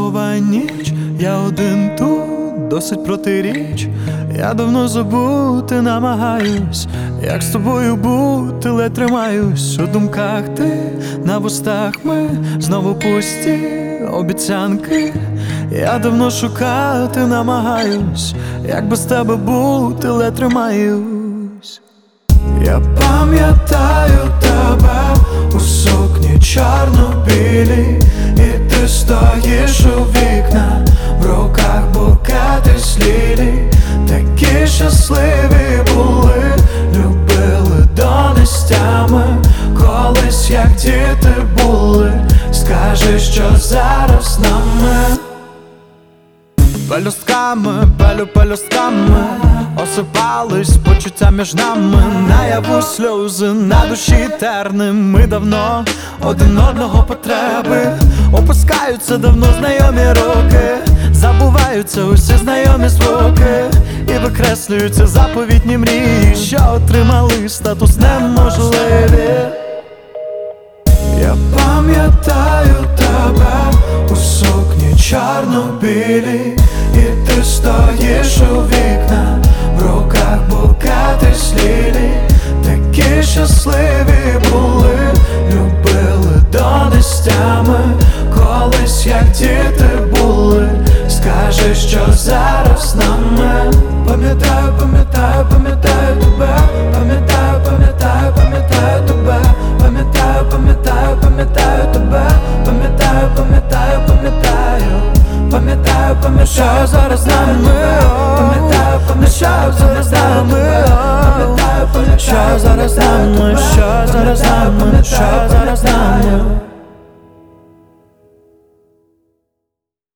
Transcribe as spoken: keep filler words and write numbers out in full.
буває ніч, я один тут, досить протиріч. Я давно забути намагаюсь, як з тобою бути, ледь тримаюсь. У думках ти, на вустах ми, знову пусті обіцянки. Я давно шукати намагаюсь, як без тебе бути, ледь тримаюсь. Я пам'ятаю тебе у сукні чорно-білій, і ти стоїш у вікна, в руках букети з лілій. Такі щасливі були, любили до нестями, колись як діти були. Скажи, що зараз нами. Пелюстками, пелю пелюстками осипались почуття між нами. Наяву сльози, на душі терним. Ми давно один одного потреби. Опускаються давно знайомі роки, забуваються усі знайомі звуки, і викреслюються заповітні мрії, що отримали статус неможливі. Я пам'ятаю тебе у сукні чорно-білій, і ти стоїш у вікна, в руках букети з лілій. Такі щасливі були, любили до нестями, колись як діти були. Скажи, що зараз нами. Пам'ятаю, пам'ятаю, пам'ятаю тебе, пам'ятаю, пам'ятаю, пам'ятаю тебе, пам'ятаю, пам'ятаю, пам'ятаю тебе, пам'ятаю, пам'ятаю, пам'ятаю, пам'ятаю, пам'ятаю зараз нами. Пам'ятаю, пам'ятаю зараз нами. Пам'ятаю, пам'ятаю зараз нами. Що зараз нами, що зараз нами.